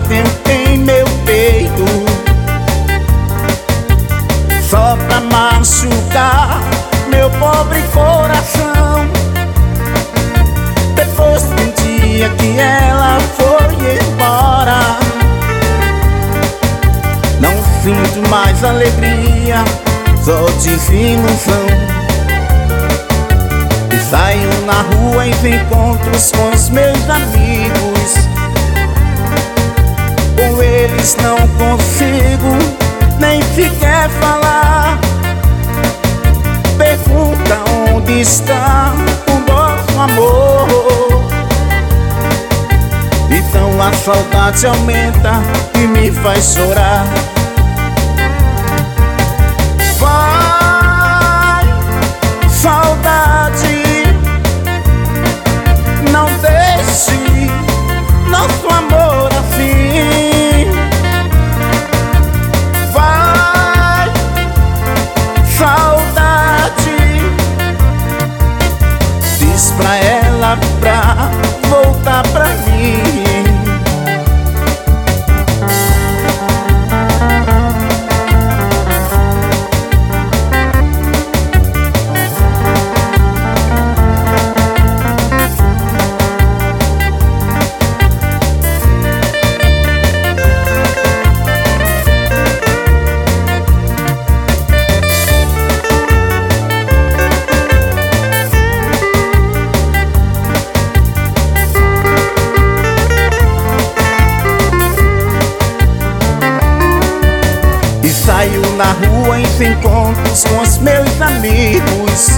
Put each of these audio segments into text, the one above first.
bateu em meu peito, só pra machucar meu pobre coração. Depois de um dia que ela foi embora, não sinto mais alegria, só desilusão. E saio na rua em encontros com os meus amigos, com eles não consigo nem sequer falar. Pergunta onde está o nosso amor. Então a saudade aumenta e me faz chorar. Vai, saudade, não deixe nosso amor assim. Vai, saudade, diz pra ela pra voltar pra mim. Saio na rua em encontros com os meus amigos,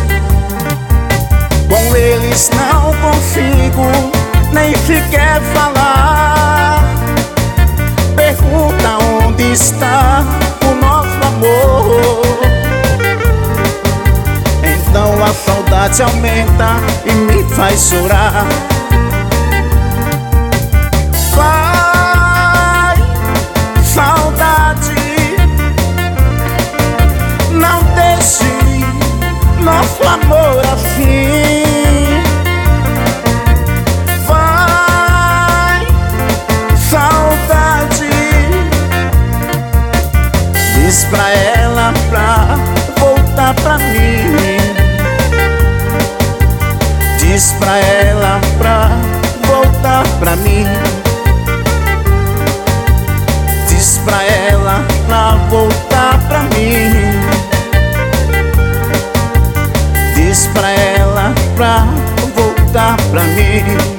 com eles não consigo nem sequer falar. Pergunta onde está o nosso amor. Então a saudade aumenta e me faz chorar. Vai, saudade, não deixe nosso amor assim. Vai, saudade, diz pra ela pra voltar pra mim. Diz pra ela pra voltar pra mim. Diz pra ela pra voltar pra mim. Diz pra ela pra voltar pra mim.